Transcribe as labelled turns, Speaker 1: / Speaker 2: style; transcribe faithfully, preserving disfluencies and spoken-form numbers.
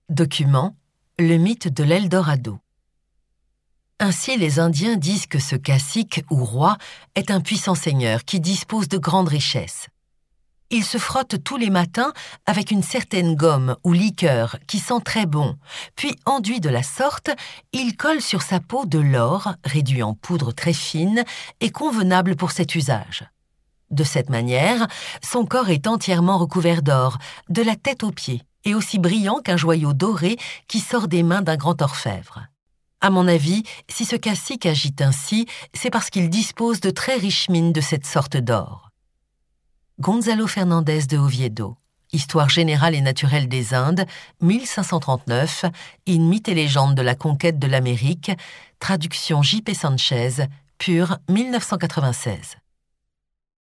Speaker 1: Document, le mythe de l'Eldorado. Ainsi, les Indiens disent que ce cacique ou roi est un puissant seigneur qui dispose de grandes richesses. Il se frotte tous les matins avec une certaine gomme ou liqueur qui sent très bon, puis enduit de la sorte, il colle sur sa peau de l'or, réduit en poudre très fine et convenable pour cet usage. De cette manière, son corps est entièrement recouvert d'or, de la tête aux pieds, et aussi brillant qu'un joyau doré qui sort des mains d'un grand orfèvre. À mon avis, si ce cacique agit ainsi, c'est parce qu'il dispose de très riches mines de cette sorte d'or. Gonzalo Fernandez de Oviedo, Histoire générale et naturelle des Indes, mille cinq cent trente-neuf, In mythes et légendes de la conquête de l'Amérique, traduction J P Sanchez, Pur, mille neuf cent quatre-vingt-seize.